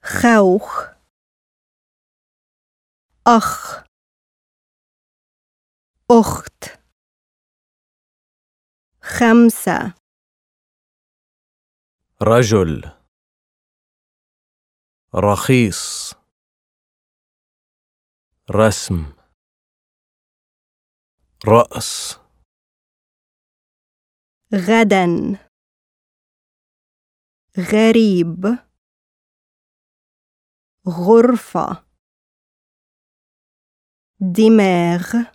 خوخ أخ أخت 5 رجل رخيص رسم رأس غدا غريب غرفة دماغ